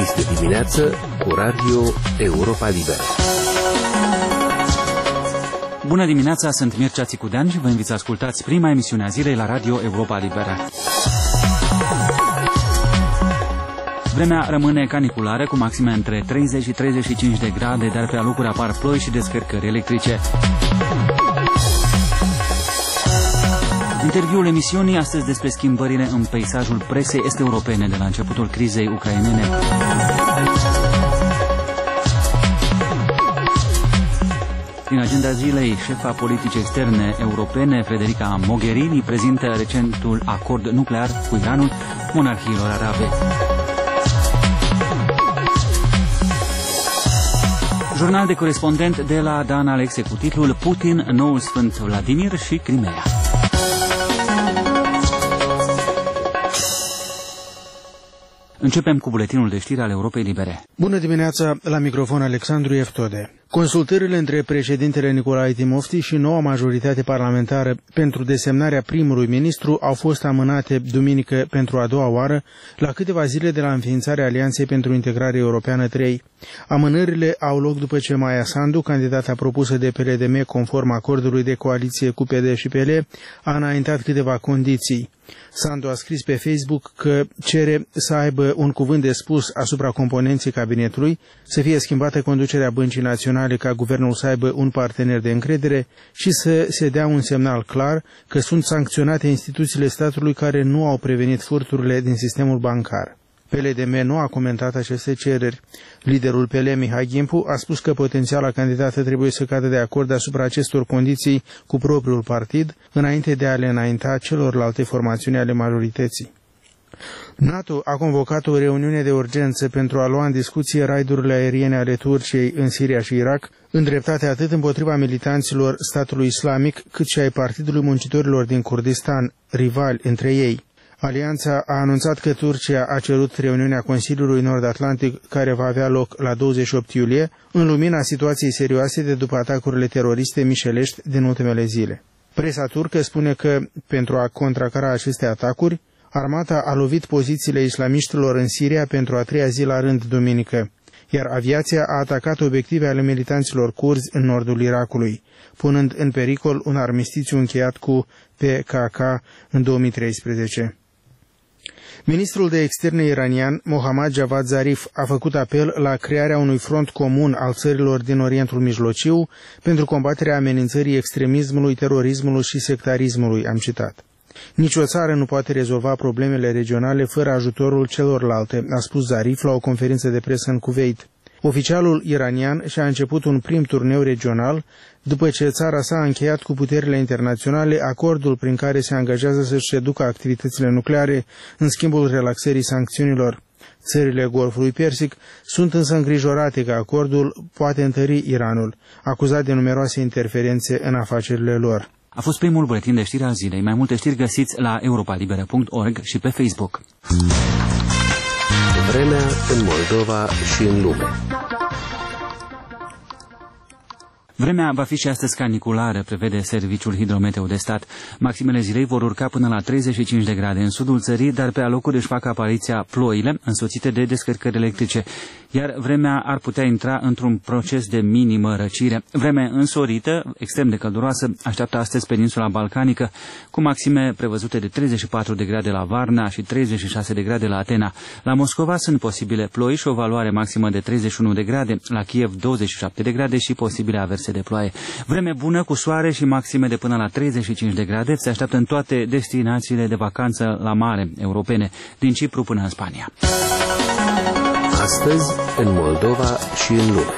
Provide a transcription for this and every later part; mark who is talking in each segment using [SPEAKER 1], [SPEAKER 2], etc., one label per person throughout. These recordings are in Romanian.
[SPEAKER 1] Este dimineață cu Radio Europa Liberă.
[SPEAKER 2] Bună dimineața, sunt Mircea Țicudean și vă invit să ascultați prima emisiune a zilei la Radio Europa Liberă. Vremea rămâne caniculară cu maxime între 30 și 35 de grade, dar pe alocuri apar ploi și descărcări electrice. Interviul emisiunii astăzi despre schimbările în peisajul presei est-europene de la începutul crizei ucrainene. Din agenda zilei, șefa politicii externe europene, Federica Mogherini, prezintă recentul acord nuclear cu Iranul monarhiilor arabe. Jurnal de corespondent de la Dan Alexe cu titlul Putin, noul Sfânt Vladimir și Crimea. Începem cu buletinul de știri al Europei Libere.
[SPEAKER 3] Bună dimineața, la microfon Alexandru Eftode. Consultările între președintele Nicolae Timofti și noua majoritate parlamentară pentru desemnarea primului ministru au fost amânate duminică pentru a doua oară, la câteva zile de la înființarea Alianței pentru Integrare Europeană 3. Amânările au loc după ce Maia Sandu, candidata propusă de PLDM conform acordului de coaliție cu PD și PL, a înaintat câteva condiții. Sandu a scris pe Facebook că cere să aibă un cuvânt de spus asupra componenței cabinetului, să fie schimbată conducerea Băncii Naționale ca guvernul să aibă un partener de încredere și să se dea un semnal clar că sunt sancționate instituțiile statului care nu au prevenit furturile din sistemul bancar. PLDM nu a comentat aceste cereri. Liderul PL, Mihai Ghimpu, a spus că potențiala candidată trebuie să cadă de acord asupra acestor condiții cu propriul partid, înainte de a le înainta celorlalte formațiuni ale majorității. NATO a convocat o reuniune de urgență pentru a lua în discuție raidurile aeriene ale Turciei în Siria și Irak, îndreptate atât împotriva militanților statului islamic, cât și ai Partidului Muncitorilor din Kurdistan, rivali între ei. Alianța a anunțat că Turcia a cerut reuniunea Consiliului Nord-Atlantic, care va avea loc la 28 iulie, în lumina situației serioase de după atacurile teroriste mișelești din ultimele zile. Presa turcă spune că, pentru a contracara aceste atacuri, armata a lovit pozițiile islamiștilor în Siria pentru a treia zi la rând duminică, iar aviația a atacat obiective ale militanților curzi în nordul Irakului, punând în pericol un armistițiu încheiat cu PKK în 2013. Ministrul de externe iranian, Mohammad Javad Zarif, a făcut apel la crearea unui front comun al țărilor din Orientul Mijlociu pentru combaterea amenințării extremismului, terorismului și sectarismului, am citat. Nici o țară nu poate rezolva problemele regionale fără ajutorul celorlalte, a spus Zarif la o conferință de presă în Kuwait. Oficialul iranian și-a început un prim turneu regional după ce țara sa a încheiat cu puterile internaționale acordul prin care se angajează să-și reducă activitățile nucleare în schimbul relaxării sancțiunilor. Țările Golfului Persic sunt însă îngrijorate că acordul poate întări Iranul, acuzat de numeroase interferențe în afacerile lor.
[SPEAKER 2] A fost primul buletin de știri al zilei. Mai multe știri găsiți la europalibera.org și pe Facebook.
[SPEAKER 1] Vremea în Moldova și în lume.
[SPEAKER 2] Vremea va fi și astăzi caniculară, prevede Serviciul Hidrometeo de Stat. Maximele zilei vor urca până la 35 de grade în sudul țării, dar pe alocuri își fac apariția ploile, însoțite de descărcări electrice, iar vremea ar putea intra într-un proces de minimă răcire. Vreme însorită, extrem de călduroasă, așteaptă astăzi peninsula balcanică, cu maxime prevăzute de 34 de grade la Varna și 36 de grade la Atena. La Moscova sunt posibile ploi și o valoare maximă de 31 de grade, la Kiev 27 de grade și posibile averse de ploaie. Vreme bună cu soare și maxime de până la 35 de grade se așteaptă în toate destinațiile de vacanță la mare europene, din Cipru până în Spania.
[SPEAKER 1] Astăzi, în Moldova și în lume.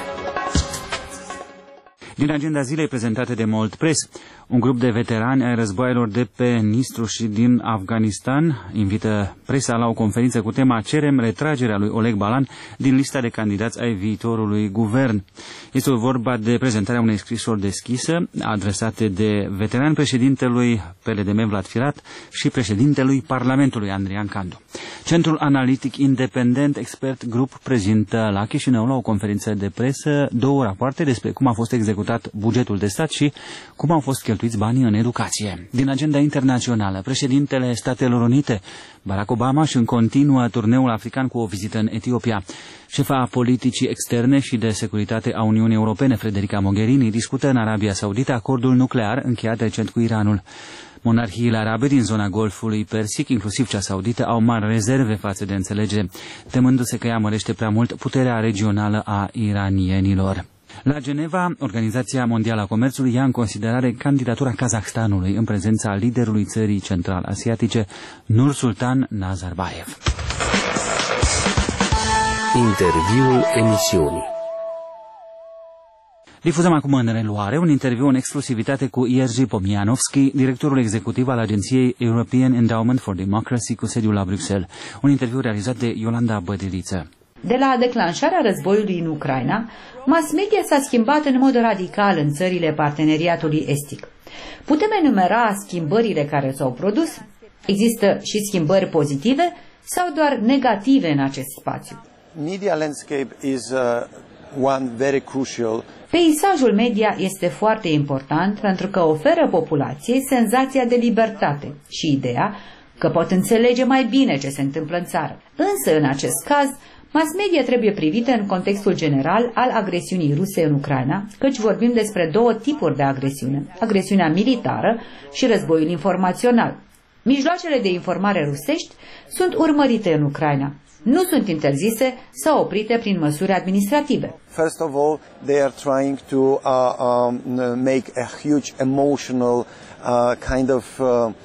[SPEAKER 2] Din agenda zilei prezentată de Mold Press, un grup de veterani ai războaielor de pe Nistru și din Afganistan invită presa la o conferință cu tema Cerem retragerea lui Oleg Balan din lista de candidați ai viitorului guvern. Este vorba de prezentarea unei scrisori deschise adresate de veterani președintelui PLDM Vlad Filat și președintelui Parlamentului Andrian Candu. Centrul Analitic Independent Expert Group prezintă la Chișinău la o conferință de presă 2 rapoarte despre cum a fost executat bugetul de stat și cum au fost cheltuiți banii în educație. Din agenda internațională, președintele Statelor Unite, Barack Obama, și în continuă turneul african cu o vizită în Etiopia. Șefa politicii externe și de securitate a Uniunii Europene, Federica Mogherini, discută în Arabia Saudită acordul nuclear încheiat recent cu Iranul. Monarhiile arabe din zona Golfului Persic, inclusiv cea saudită, au mari rezerve față de înțelegere, temându-se că ea mărește prea mult puterea regională a iranienilor. La Geneva, Organizația Mondială a Comerțului ia în considerare candidatura Kazahstanului în prezența liderului țării central-asiatice, Nursultan Nazarbayev.
[SPEAKER 1] Interviul emisiunii.
[SPEAKER 2] Difuzăm acum în reluare un interviu în exclusivitate cu Jerzy Pomianowski, directorul executiv al agenției European Endowment for Democracy cu sediul la Bruxelles. Un interviu realizat de Iolanda Bădeliță.
[SPEAKER 4] De la declanșarea războiului în Ucraina, mass media s-a schimbat în mod radical în țările parteneriatului estic. Putem enumera schimbările care s-au produs? Există și schimbări pozitive sau doar negative în acest spațiu?
[SPEAKER 5] Media landscape is one very crucial.
[SPEAKER 4] Peisajul media este foarte important pentru că oferă populației senzația de libertate și ideea că pot înțelege mai bine ce se întâmplă în țară. Însă, în acest caz, mass media trebuie privită în contextul general al agresiunii ruse în Ucraina, căci vorbim despre 2 tipuri de agresiune, agresiunea militară și războiul informațional. Mijloacele de informare rusești sunt urmărite în Ucraina. Nu sunt interzise sau oprite prin măsuri administrative.
[SPEAKER 5] First of all, they are trying to make a huge emotional kind of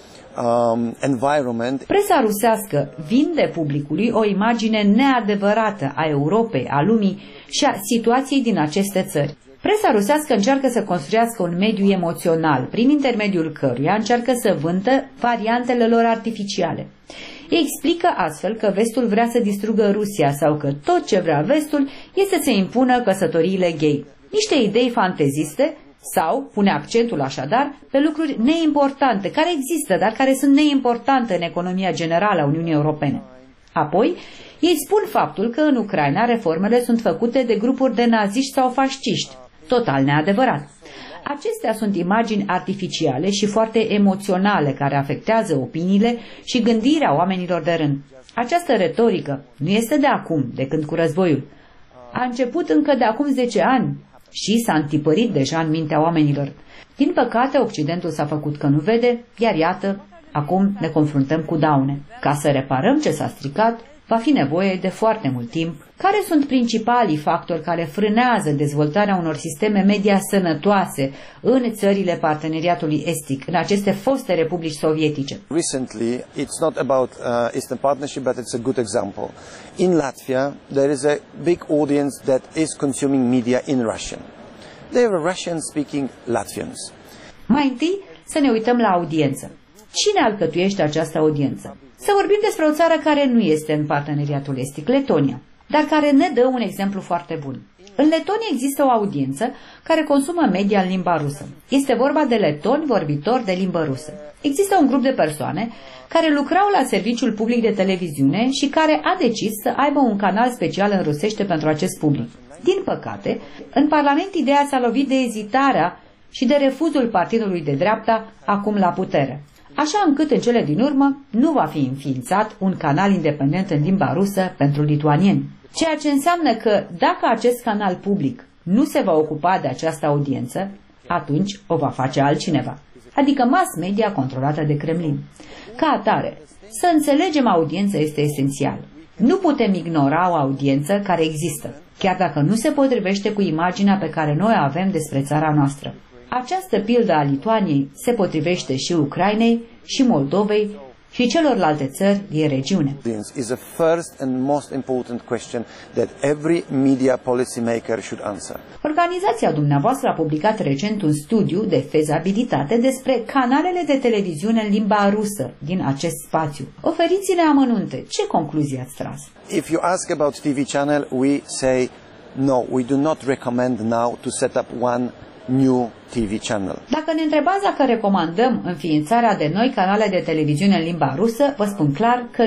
[SPEAKER 5] environment.
[SPEAKER 4] Presa rusească vinde publicului o imagine neadevărată a Europei, a lumii și a situației din aceste țări. Presa rusească încearcă să construiască un mediu emoțional, prin intermediul căruia încearcă să vândă variantele lor artificiale. Ei explică astfel că vestul vrea să distrugă Rusia sau că tot ce vrea vestul este să impună căsătoriile gay. Niște idei fanteziste sau pune accentul așadar pe lucruri neimportante, care există, dar care sunt neimportante în economia generală a Uniunii Europene. Apoi, ei spun faptul că în Ucraina reformele sunt făcute de grupuri de naziști sau fasciști. Total neadevărat. Acestea sunt imagini artificiale și foarte emoționale care afectează opiniile și gândirea oamenilor de rând. Această retorică nu este de acum, de când cu războiul. A început încă de acum 10 ani și s-a întipărit deja în mintea oamenilor. Din păcate, Occidentul s-a făcut că nu vede, iar iată, acum ne confruntăm cu daune. Ca să reparăm ce s-a stricat, va fi nevoie de foarte mult timp. Care sunt principalii factori care frânează dezvoltarea unor sisteme media sănătoase în țările parteneriatului estic, în aceste foste republici sovietice?
[SPEAKER 5] Recently, it's not about Eastern Partnership, but it's a good example. In Latvia, there is a big audience that is consuming media in Russian. They are Russian-speaking Latvians. Mai
[SPEAKER 4] întâi, să ne uităm la audiență. Cine alcătuiește această audiență? Să vorbim despre o țară care nu este în parteneriatul estic, Letonia, dar care ne dă un exemplu foarte bun. În Letonia există o audiență care consumă media în limba rusă. Este vorba de letoni vorbitori de limbă rusă. Există un grup de persoane care lucrau la serviciul public de televiziune și care a decis să aibă un canal special în rusește pentru acest public. Din păcate, în Parlament ideea s-a lovit de ezitarea și de refuzul partidului de dreapta acum la putere. Așa încât în cele din urmă nu va fi înființat un canal independent în limba rusă pentru lituanieni. Ceea ce înseamnă că dacă acest canal public nu se va ocupa de această audiență, atunci o va face altcineva, adică mass media controlată de Kremlin. Ca atare, să înțelegem audiența este esențial. Nu putem ignora o audiență care există, chiar dacă nu se potrivește cu imaginea pe care noi o avem despre țara noastră. Această pildă a Lituaniei se potrivește și Ucrainei, și Moldovei, și celorlalte țări din regiune.
[SPEAKER 5] Is the first and most important question that every media policy maker should answer.
[SPEAKER 4] Organizația dumneavoastră a publicat recent un studiu de fezabilitate despre canalele de televiziune în limba rusă din acest spațiu. Oferiți-ne amănunte. Ce concluzii ați tras?
[SPEAKER 5] If you ask about TV channel, we say no, we do not recommend now to set up one new TV channel.
[SPEAKER 4] Dacă ne întrebați dacă recomandăm înființarea de noi canale de televiziune în limba rusă, vă spun clar că nu.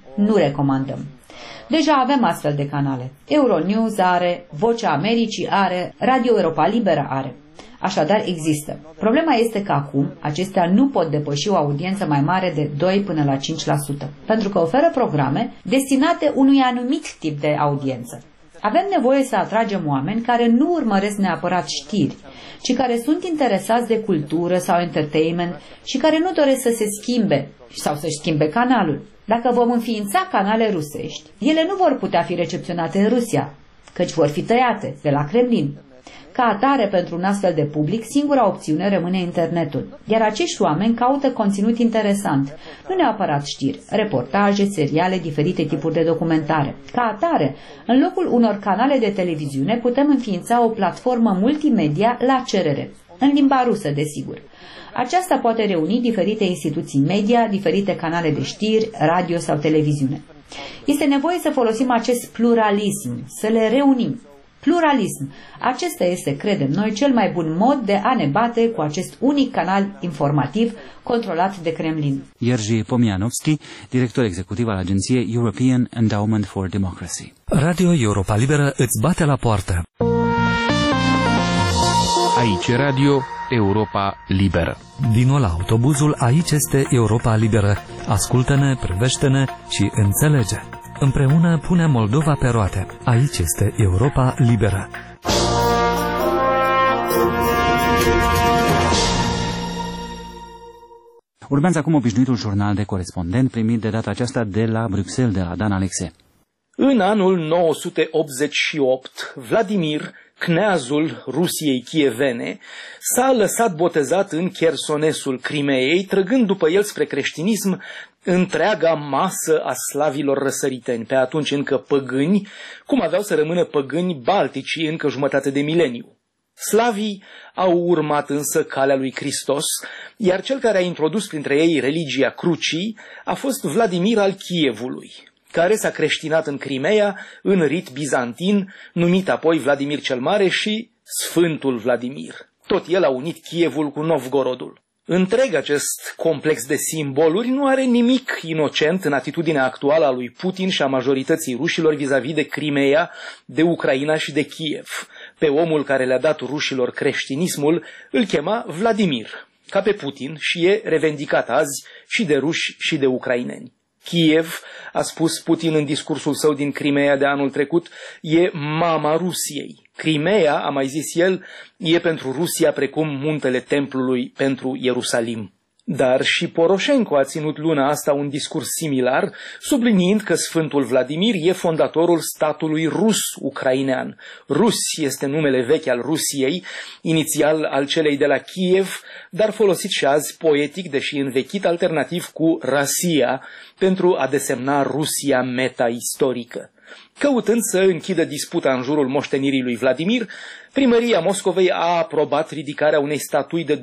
[SPEAKER 4] nu recomandăm. Deja avem astfel de canale. Euronews are, Vocea Americii are, Radio Europa Liberă are. Așadar există. Problema este că acum acestea nu pot depăși o audiență mai mare de 2 până la 5%, pentru că oferă programe destinate unui anumit tip de audiență. Avem nevoie să atragem oameni care nu urmăresc neapărat știri, ci care sunt interesați de cultură sau entertainment și care nu doresc să se schimbe sau să-și schimbe canalul. Dacă vom înființa canale rusești, ele nu vor putea fi recepționate în Rusia, căci vor fi tăiate de la Kremlin. Ca atare, pentru un astfel de public, singura opțiune rămâne internetul, iar acești oameni caută conținut interesant, nu neapărat știri, reportaje, seriale, diferite tipuri de documentare. Ca atare, în locul unor canale de televiziune, putem înființa o platformă multimedia la cerere, în limba rusă, desigur. Aceasta poate reuni diferite instituții media, diferite canale de știri, radio sau televiziune. Este nevoie să folosim acest pluralism, să le reunim. Pluralism. Acesta este, credem noi, cel mai bun mod de a ne bate cu acest unic canal informativ controlat de Kremlin.
[SPEAKER 2] Jerzy Pomianovski, director executiv al agenției European Endowment for Democracy.
[SPEAKER 6] Radio Europa Liberă îți bate la poartă.
[SPEAKER 1] Aici Radio Europa Liberă.
[SPEAKER 6] Din nou la autobuzul, aici este Europa Liberă. Ascultă-ne, privește-ne și înțelege. Împreună punem Moldova pe roate. Aici este Europa Liberă.
[SPEAKER 2] Urmează acum obișnuitul jurnal de corespondent primit de data aceasta de la Bruxelles, de la Dan Alexe.
[SPEAKER 7] În anul 988, Vladimir, cneazul Rusiei chievene, s-a lăsat botezat în Chersonesul Crimeei, trăgând după el spre creștinism întreaga masă a slavilor răsăriteni, pe atunci încă păgâni, cum aveau să rămână păgâni balticii încă jumătate de mileniu. Slavii au urmat însă calea lui Hristos, iar cel care a introdus printre ei religia crucii a fost Vladimir al Chievului, care s-a creștinat în Crimea în rit bizantin, numit apoi Vladimir cel Mare și Sfântul Vladimir. Tot el a unit Chievul cu Novgorodul. Întreg acest complex de simboluri nu are nimic inocent în atitudinea actuală a lui Putin și a majorității rușilor vis-a-vis de Crimea, de Ucraina și de Kiev. Pe omul care le-a dat rușilor creștinismul îl chema Vladimir, ca pe Putin, și e revendicat azi și de ruși și de ucraineni. Kiev, a spus Putin în discursul său din Crimea de anul trecut, e mama Rusiei. Crimea, a mai zis el, e pentru Rusia precum muntele templului pentru Ierusalim. Dar și Poroșenko a ținut luna asta un discurs similar, subliniind că Sfântul Vladimir e fondatorul statului rus-ucrainean. Rus este numele vechi al Rusiei, inițial al celei de la Kiev, dar folosit și azi poetic, deși învechit, alternativ cu Rasia, pentru a desemna Rusia meta-istorică. Căutând să închidă disputa în jurul moștenirii lui Vladimir, primăria Moscovei a aprobat ridicarea unei statui de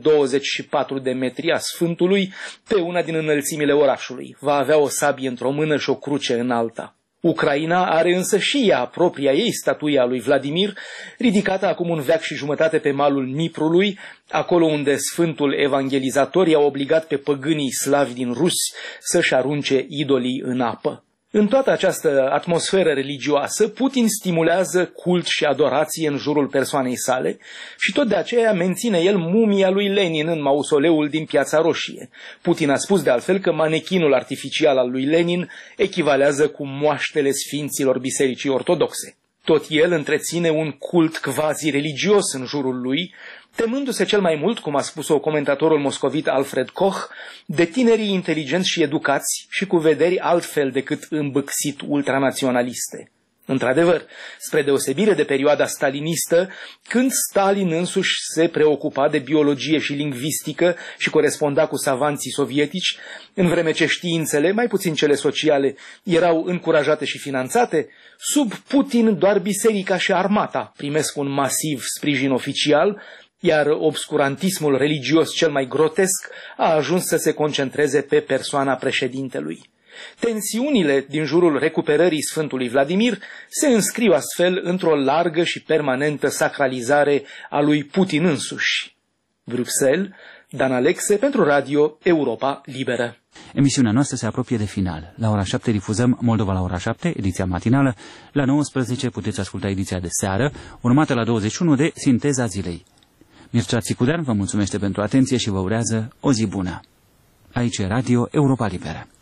[SPEAKER 7] 24 de metri a Sfântului pe una din înălțimile orașului. Va avea o sabie într-o mână și o cruce în alta. Ucraina are însă și ea propria ei statuie a lui Vladimir, ridicată acum un veac și jumătate pe malul Niprului, acolo unde Sfântul Evanghelizator i-a obligat pe păgânii slavi din Rusi să-și arunce idolii în apă. În toată această atmosferă religioasă, Putin stimulează cult și adorație în jurul persoanei sale și tot de aceea menține el mumia lui Lenin în mausoleul din Piața Roșie. Putin a spus de altfel că manechinul artificial al lui Lenin echivalează cu moaștele sfinților Bisericii Ortodoxe. Tot el întreține un cult quasi-religios în jurul lui, temându-se cel mai mult, cum a spus-o comentatorul moscovit Alfred Koch, de tinerii inteligenți și educați și cu vederi altfel decât îmbâxit ultranaționaliste. Într-adevăr, spre deosebire de perioada stalinistă, când Stalin însuși se preocupa de biologie și lingvistică și coresponda cu savanții sovietici, în vreme ce științele, mai puțin cele sociale, erau încurajate și finanțate, sub Putin doar biserica și armata primesc un masiv sprijin oficial, iar obscurantismul religios cel mai grotesc a ajuns să se concentreze pe persoana președintelui. Tensiunile din jurul recuperării Sfântului Vladimir se înscriu astfel într-o largă și permanentă sacralizare a lui Putin însuși. Bruxelles, Dan Alexe pentru Radio Europa Liberă.
[SPEAKER 2] Emisiunea noastră se apropie de final. La ora 7 difuzăm Moldova la ora 7, ediția matinală. La 19 puteți asculta ediția de seară, urmată la 21 de Sinteza zilei. Mircea Țicudean vă mulțumește pentru atenție și vă urează o zi bună. Aici e Radio Europa Liberă.